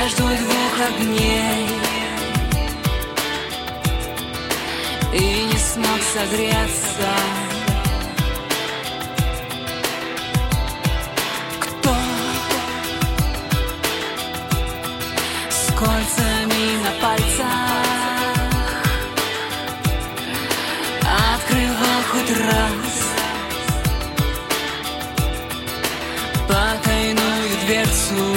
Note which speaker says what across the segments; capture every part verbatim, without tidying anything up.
Speaker 1: между двух огней и не смог согреться. Кто с кольцами на пальцах открывал хоть раз потайную дверцу?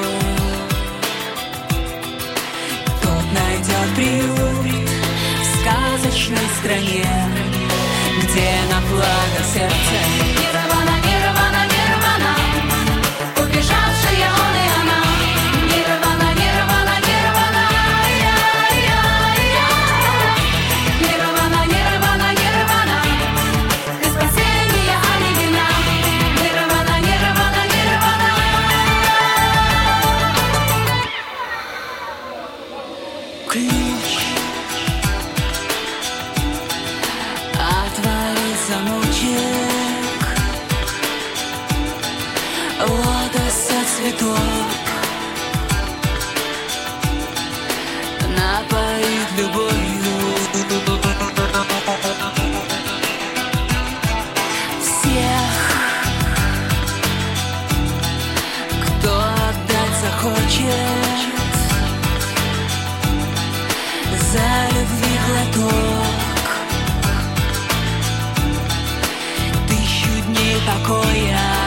Speaker 1: Тот найдет приют в сказочной стране, где на флагах сердце Нирвана, Нирвана, Нирвана, убежавшие он и она. Нирвана, Нирвана, Нирвана, я-я-я. Нирвана, Нирвана, Нирвана, без спасения, а не вина. Нирвана, Нирвана, Нирвана. Ключ отворит замочек, лотоса цветок напоит любовью всех, кто отдать захочет за любви глоток. Тысячу дней покоя